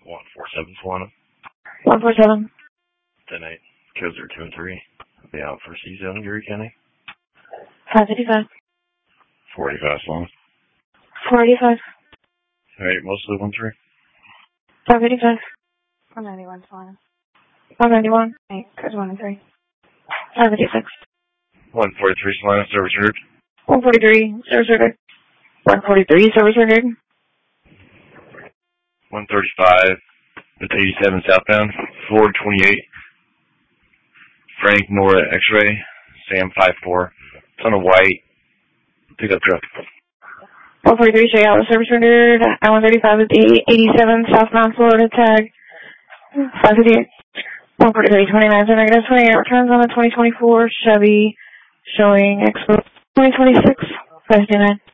147 Solana. 147. 10-8. Codes are 2 and 3. Be out for C-Zone, Erie County. 555. 485 Solana. 485. Alright, mostly 1-3. 585. 191 Solana. 591. 8, codes 1 and 3. 556. 143 Solana, service record. 143, service record. 143, service record. 135. It's 87 southbound. 428. Frank Nora X-ray. Sam 54. Ton of white. Pickup truck. 143, show you out the service record. I-135 is the 87 southbound Florida tag. 558. 143, 29, so negative 28 returns on the 2024 Chevy showing Expo 2026. 559.